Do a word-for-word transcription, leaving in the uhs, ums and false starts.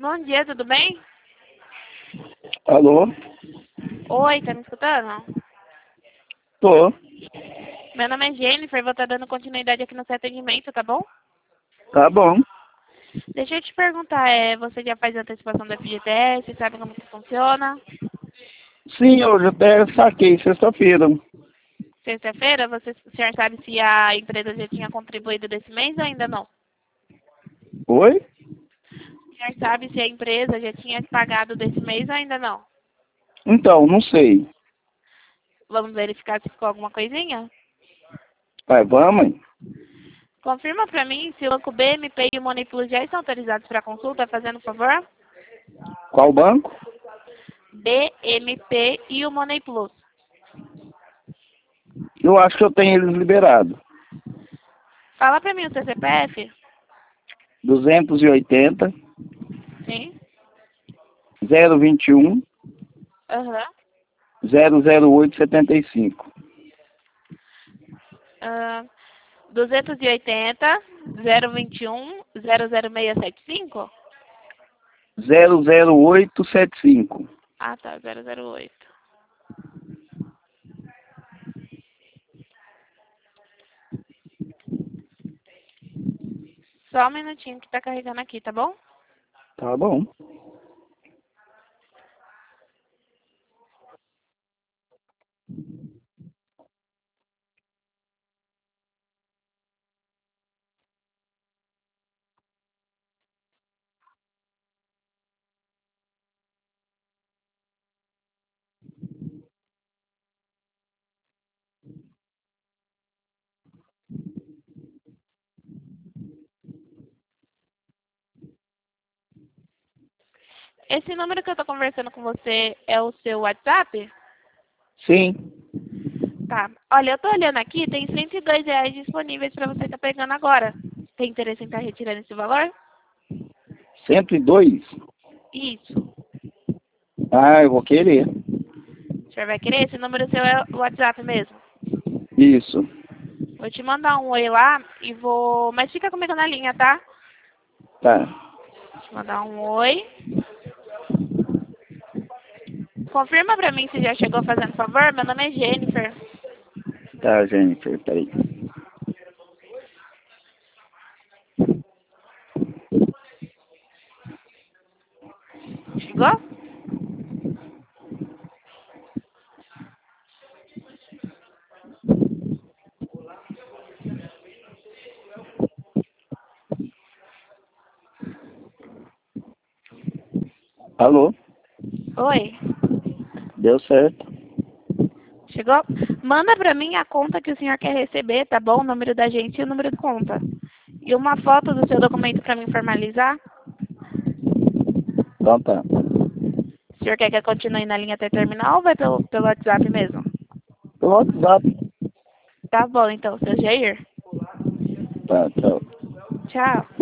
Bom dia, tudo bem? Alô? Oi, tá me escutando? Tô. Meu nome é Jennifer, vou estar dando continuidade aqui no seu atendimento, tá bom? Tá bom. Deixa eu te perguntar, é, você já faz antecipação do F G T S, sabe como que funciona? Sim, eu já até saquei sexta-feira. Sexta-feira, você, o senhor sabe se a empresa já tinha contribuído desse mês ou ainda não? Oi? O senhor sabe se a empresa já tinha pagado desse mês ou ainda não? Então, não sei. Vamos verificar se ficou alguma coisinha? Vai, vamos? Confirma para mim se o Banco B M P e o Money Plus já estão autorizados para consulta, fazendo favor? Qual banco? B M P e o Money Plus. Eu acho que eu tenho eles liberados. Fala para mim o seu C P F. duzentos e oitenta, Sim. zero vinte e um, Aham. zero zero oito setenta e cinco. Ah, duzentos e oitenta, zero vinte e um, zero zero seis sete cinco? zero zero oito setenta e cinco. Ah, tá, zero zero oito. Só um minutinho que tá carregando aqui, tá bom? Tá bom. Esse número que eu tô conversando com você é o seu WhatsApp? Sim. Tá. Olha, eu tô olhando aqui, tem cento e dois reais disponíveis para você estar pegando agora. Tem interesse em estar retirando esse valor? cento e dois? Isso. Ah, eu vou querer. O senhor vai querer? Esse número seu é o WhatsApp mesmo. Isso. Vou te mandar um oi lá e vou... Mas fica comigo na linha, tá? Tá. Vou te mandar um oi. Confirma pra mim se já chegou fazendo favor. Meu nome é Jennifer. Tá, Jennifer, peraí. Chegou? Alô? Oi. Deu certo. Chegou? Manda pra mim a conta que o senhor quer receber, tá bom? O número da agência e o número de conta. E uma foto do seu documento pra mim formalizar. Então tá. O senhor quer que eu continue na linha até terminar ou vai pelo, pelo WhatsApp mesmo? Pelo WhatsApp. Tá bom, então, seu Jair. Tá, tchau. Tchau.